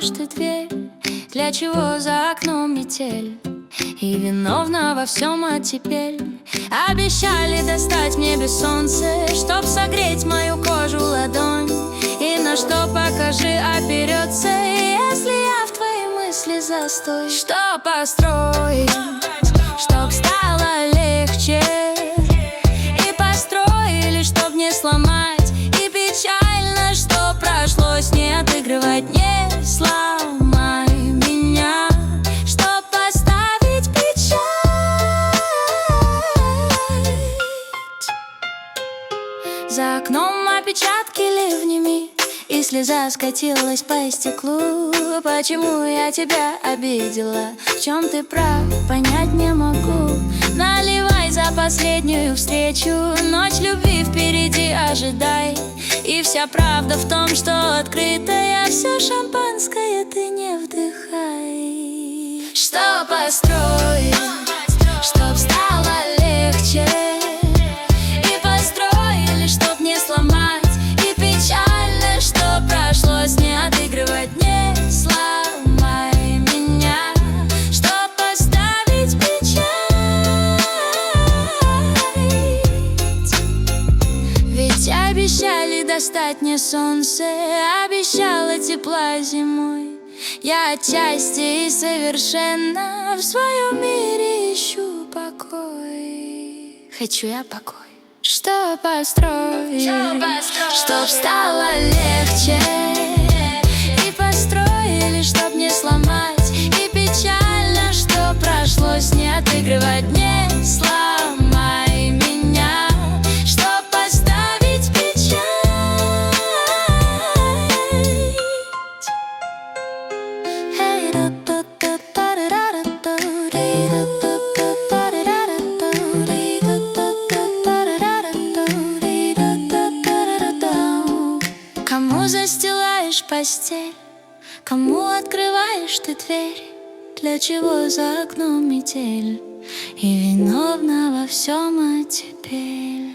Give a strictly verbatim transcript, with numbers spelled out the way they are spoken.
открываешь ты дверь? Для чего за окном метель? И виновна во всем оттепель. Обещали достать в небе солнце, чтоб согреть мою кожу ладонь. И на что, покажи, оперется, если я в твои мысли застой. Что построить, чтоб стало легче, и построили, чтоб не сломать. И печально, что прошлось, не отыгрывать, не сломай меня, чтоб поставить печать. За окном опечатки ливнями, и слеза скатилась по стеклу. Почему я тебя обидела? В чем ты прав, понять не могу. Наливай за последнюю встречу, ночь любви впереди ожидай. И вся правда в том, что открытое все шампанское ты не вдыхай. Что построить, чтоб стало легче, и построили, чтоб не сломать. И печально, что прошлось, не отыгрывать, не сломай меня, чтоб поставить печать. Ведь обещали достать мне солнце, обещала тепла зимой. Я отчасти и совершенно в своем мире ищу покой. Хочу я покой. Что построить, чтоб стало легче, и построили, чтоб не сломать. И печально, что прошлось, не отыгрывать, не сломай меня, чтоб поставить печать. Кому застилаешь постель, кому открываешь ты дверь? Для чего за окном метель? И виновна во всем оттепель.